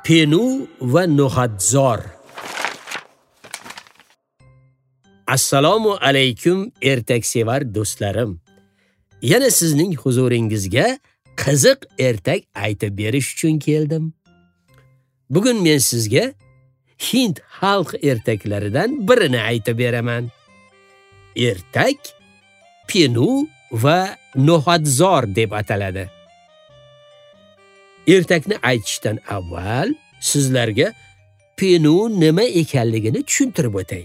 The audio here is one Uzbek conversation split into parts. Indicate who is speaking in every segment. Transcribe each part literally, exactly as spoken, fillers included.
Speaker 1: Penu va no'xatzor. Assalomu alaykum ertaksevar do'stlarim. Yana sizning huzuringizga qiziq ertak aytib berish uchun keldim. Bugun men sizga Hind xalq ertaklaridan birini aytib beraman. Ertak Penu va no'xatzor deb ataladi. Ertakni aytishdan avval sizlarga Penu nima ekanligini tushuntirib o'tay.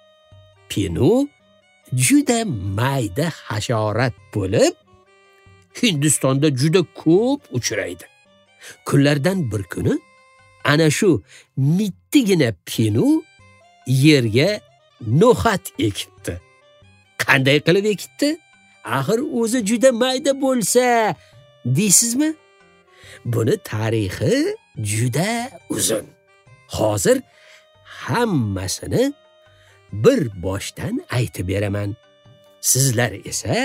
Speaker 1: Penu juda mayda hasharot bo'lib, Hindistonda juda ko'p uchraydi. Kunlardan bir kuni ana shu mittigina Penu yerga no'xat ekibdi. Qanday qilib ekibdi? Axir o'zi juda mayda bo'lsa, deysizmi? Buni tarixi juda uzun. Hozir hammasini bir boshdan aytib beraman. Sizlar esa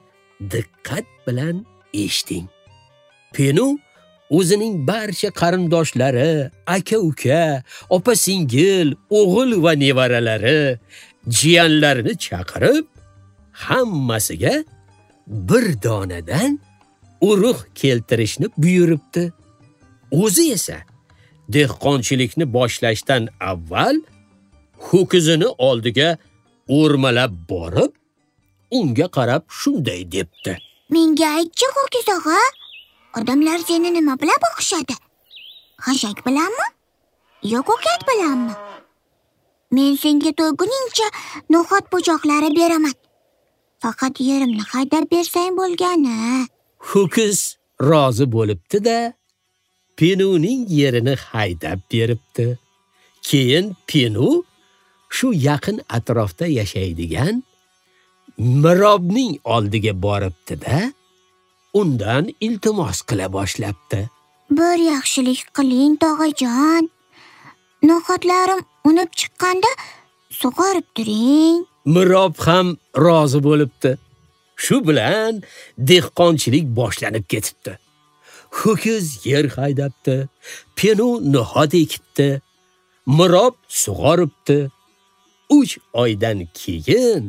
Speaker 1: diqqat bilan eshiting. Penu o'zining barcha qarindoshlari, aka-uka, opa-singil, o'g'il va nevaralari, jiyanlarini chaqirib, hammasiga bir donadan urug' keltirishni buyuribdi. O'zi esa dehqonchilikni boshlashdan avval ho'kizini oldiga o'rmalab borib, unga qarab shunday debdi.
Speaker 2: Menga aytchi, ho'kiz og'a, odamlar seni nima bilan boqishadi? Xashak bilanmi? Yo ko'kat bilanmi? Men senga to'yguningcha no'xat po'choqlari beraman. Faqat yerimni haydab bersang bo'lgani.
Speaker 1: Ho'kiz rozi bo'libdi-da, Penuning yerini haydab beribdi. Keyin Penu shu yaqin atrofda yashaydigan Mirobning oldiga boribdi-da, undan iltimos qila boshlabdi.
Speaker 2: Bir yaxshilik qiling, tog'ajon. No'xatlarim unib chiqqanda sug'orib turing.
Speaker 1: Mirob ham rozi bo'libdi. Shu bilan dehqonchilik boshlanib ketibdi. Ho'kiz yer haydabdi, Penu no'xat ekibdi, Mirob sug'oribdi. uch oydan keyin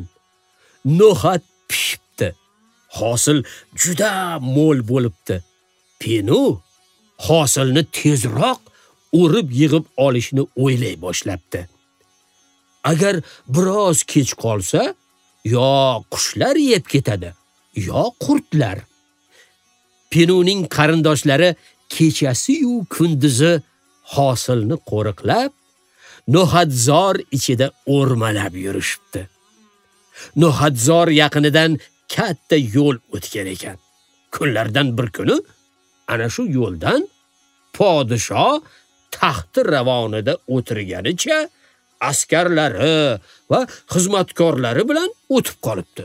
Speaker 1: no'xat pishibdi. Hosil juda mo'l bo'libdi. Penu hosilni tezroq o'rib yig'ib olishni o'ylay boshlabdi. Agar biroz kech qolsa, yo qushlar yeb ketadi, yo qurtlar. Penuning qarindoshlari kechasi-yu kunduzi hosilni qo'riqlab, no'xatzor ichida o'rmalab yurishibdi. No'xatzor yaqinidan katta yo'l o'tgan ekan. Kunlardan bir kuni ana shu yo'ldan podshoh taxti ravonida o'tirganicha askarlari va xizmatkorlari bilan o'tib qolibdi.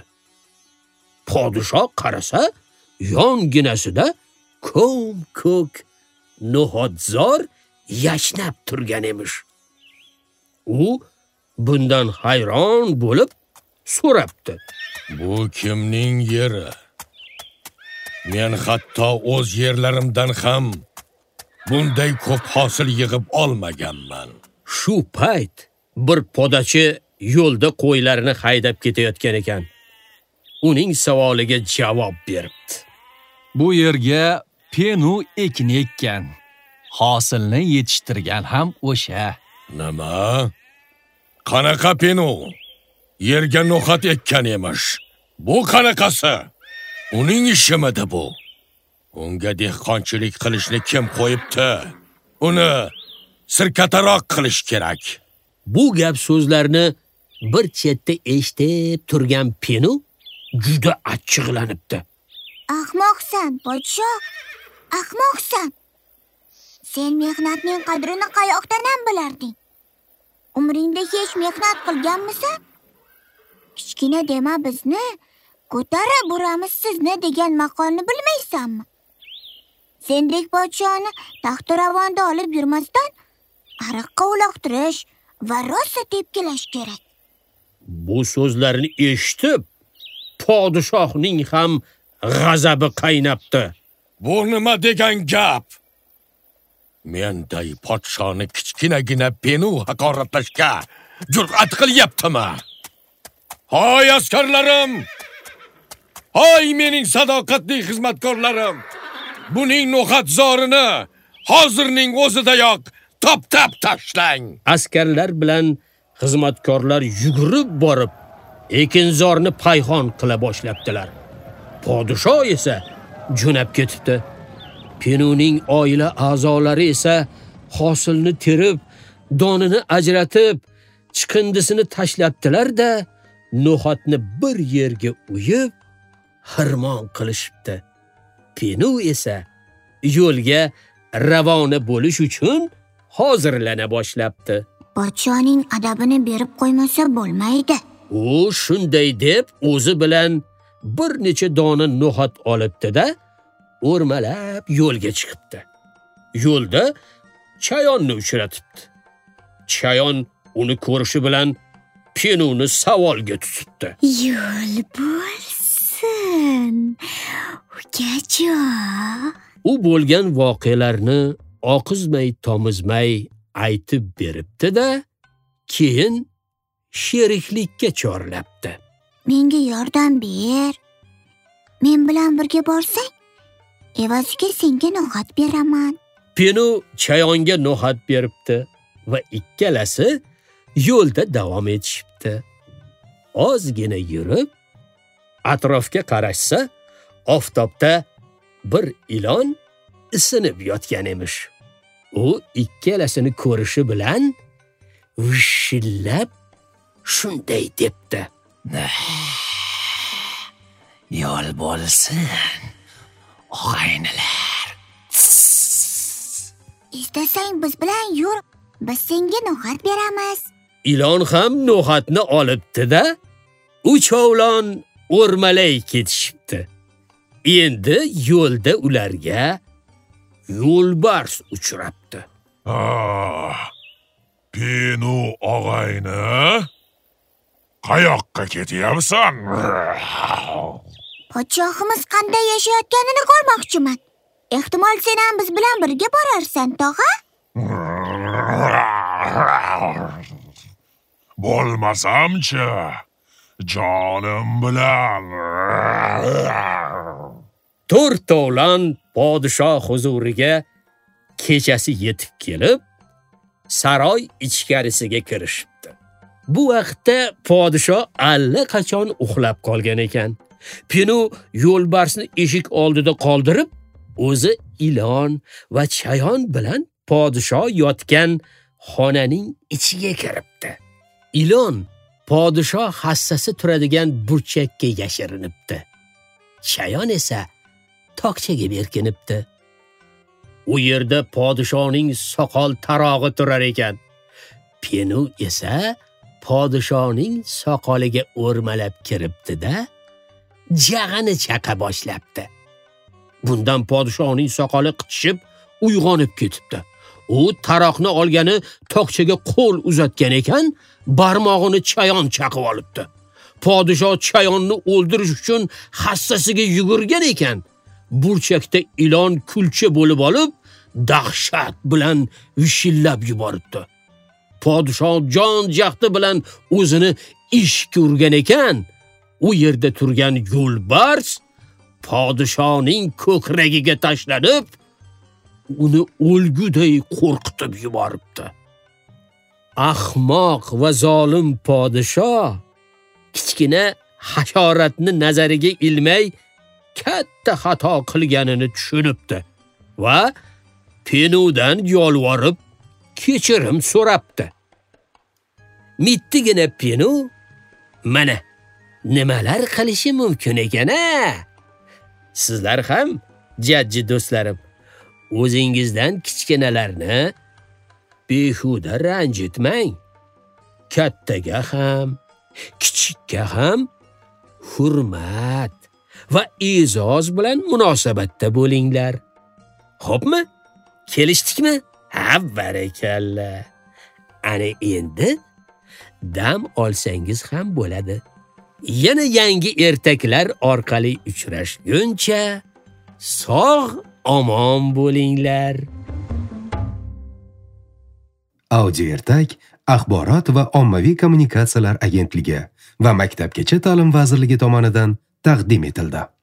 Speaker 1: Podshoh qarasa, yonginasida ko'm-ko'k no'xatzor yashnab turgan emish. U bundan hayron bo'lib so'rabdi.
Speaker 3: Bu kimning yeri? Men hatto o'z yerlarimdan ham bunday ko'p hosil yig'ib olmaganman.
Speaker 1: Shu payt bir podachi yo'lda qo'ylarini haydab ketayotgan ekan. Uning savoliga javob beribdi.
Speaker 4: Bu yerga Penu ekin ekkan. Hosilni yetishtirgan ham o'sha.
Speaker 3: Nima? Qanaqa Penu? Yerga no'xat ekkan emish. Bu qanaqasi? Uning ishimidi bu? Unga dehqonchilik qilishni kim qo'yibdi? Uni sirkataroq qilish kerak.
Speaker 1: Bu gap so'zlarni bir chetda eshitib turgan Penu juda achchiqlanibdi.
Speaker 2: Ahmoqsan, podshoh. Ahmoqsan. Sen mehnatning qadrini qayoqdan ham bilarding? Umringda hech mehnat qilganmisan? Kichkina dema bizni, ko'tarib uramiz sizni degan maqolni bilmaysanmi? Sendek podshohni taxti ravonda olib yurmasdan ariqqa uloqtirish va rosa tepkilash kerak.
Speaker 1: Bu so'zlarni eshitib, podshohning ham g'azabi qaynabdi.
Speaker 3: Bu nima degan gap? menday podshoni kichkinagina Penu haqoratlashga jur'at qilyaptimi? Hoy askarlarim! Hoy mening sadoqatli xizmatkorlarim! Buning no'xat zorini hozirning o'zidayoq top-tap tashlang.
Speaker 1: Askarlar bilan xizmatkorlar yugurib borib, ekinzorni payhon qila boshlabdilar. Podsho esa jo'nab ketibdi. Penuning oila a'zolari esa hosilni terib, donini ajratib, chiqindisini tashlabdilar-da, no'xatni bir yerga uyib, xirmon qilishibdi. Penu esa yo'lga ravona bo'lish uchun hozirlana boshlabdi.
Speaker 2: Podshoning adabini berib qo'ymasa bo'lmaydi.
Speaker 1: U shunday deb o'zi bilan bir necha dona no'xat olibdi-da, o'rmalab yo'lga chiqibdi. Yo'lda chayonni uchratibdi. Chayon uni ko'rishi bilan Penuni savolga tutibdi.
Speaker 2: Yo'l bo'lsin, ukajon.
Speaker 1: U bo'lgan voqealarni oqizmay tomizmay aytib beribdi-da, keyin sheriklikka chorlabdi.
Speaker 2: Menga yordam ber. Men bilan birga borsang, evaziga senga no'xat beraman.
Speaker 1: Penu chayonga no'xat beribdi va ikkalasi yo'lda davom etishibdi. Ozgina yurib, atrofga qarashsa, oftobda bir ilon isinib yotgan emish. U ikkalasini ko'rishi bilan vishillab shunday debdi.
Speaker 4: Yo'l bo'lsin, og'aynilar.
Speaker 2: Istasang biz bilan yur, biz senga no'xat beramiz.
Speaker 1: Ilon ham no'xatni olibdi-da, uchovlon o'rmalay ketishibdi. Endi yo'lda ularga yo'lbars uchrabdi.
Speaker 5: Ah, Penu og'ayni, qayoqqa ketyapsan?
Speaker 2: Podshohimiz qanday yashayotganini ko'rmoqchiman. Ehtimol sen ham biz bilan birga borarsan, tog'a?
Speaker 5: Bo'lmasam-chi, jonim bilan.
Speaker 1: To'rtovlon podshoh huzuriga kechasi yetib kelib, saroy ichkarisiga kirishibdi. Bu vaqtda podshoh allaqachon uxlab qolgan ekan. Penu yo'lbarsni eshik oldida qoldirib, o'zi ilon va chayon bilan podshoh yotgan xonaning ichiga kiribdi. Ilon podshoh hassasi turadigan burchakka yashirinibdi. Chayon esa tokchaga berkinibdi. U yerda podshoning soqol tarog'i turar ekan. Penu esa podshoning soqoliga o'rmalab kiribdi-da, jag'ini chaqa boshlabdi. Bundan podshoning soqoli qichishib, uyg'onib ketibdi. U taroqni olgani tokchaga qo'l uzatgan ekan, barmog'ini chayon chaqib olibdi. Podshoh chayonni o'ldirish uchun hassasiga yugurgan ekan, burchakda ilon kulcha bo'lib olib, dahshat bilan vishillab yuboribdi. Podshoh jon jahdi bilan o'zini ishga urgan ekan, u yerda turgan yo'lbars podshoning ko'kragiga tashlanib, uni o'lguday qo'rqitib yuboribdi. Ahmoq va zolim podshoh kichkina hasharotni nazariga ilmay katta xato qilganini tushunibdi va Penudan yolvorib kechirim so'rabdi. Mittigina Penu mana nimalar qilishi mumkin ekan-a? Sizlar ham, jajji do'stlarim, o'zingizdan kichkinalarni behuda ranjitmang. Kattaga ham, kichikka ham hurmat va e'zoz bilan munosabatda bo'linglar. Xo'pmi? Kelishdikmi? Ha, barakalla. Ana endi dam olsangiz ham bo'ladi. Yana yangi ertaklar orqali uchrashguncha sog' omon bo'linglar.
Speaker 6: Audio ertak Axborot va ommaviy kommunikatsiyalar agentligi va Maktabgacha ta'lim vazirligi tomonidan taqdim etildi.